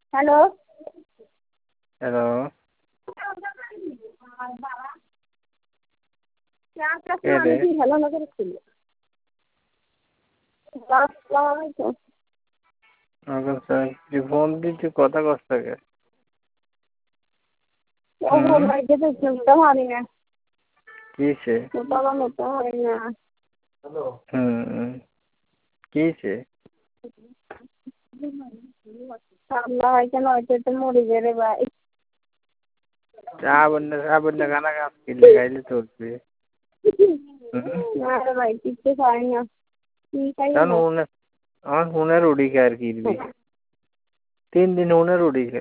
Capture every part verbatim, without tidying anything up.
hello hello কে রে hello না করেছিল তুই ফোন দিচ্ছি কথা কস থাকে পারি না কিসে পারি না হুম কিসে ঠান্ডা হয় কেন হয়তো তো মরে যাবে ভাই চা বন্যা চা বন্যা গানা গাছ কিনলে গাইলে চলবে না রে ভাই কিছু খাই না কি খাই না আমার ফোনের উড়ি কে আর কিনবি তিন দিন ফোনের উড়ি কে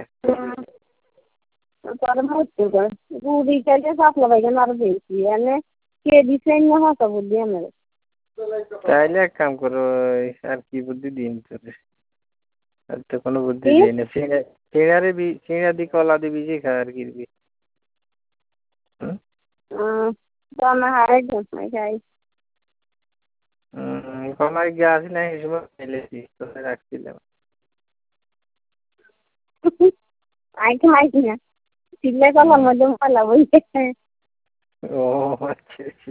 রুটি খাইলে সাপলা পাইখানা আরো বেশি এনে কে দিছে না হাসা বুদ্ধি আমার তাইলে এক কাম করো আর কি বুদ্ধি দিন তোরে আর তো কোনো বুদ্ধি দিই না সিঙ্গারে বি সিঙ্গা দি কলা দি বিজি খা আর কিনবি দানা হারাই খাই খাই কলাই গ্যাস নাই এই সময় ফেলেছি তোকে রাখছিলাম আই খাই না চিল্লাই কলার মধ্যে ময়লা বইছে ও আচ্ছা আচ্ছা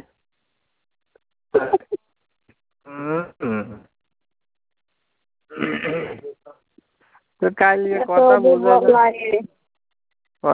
তো কাল কথা বুঝা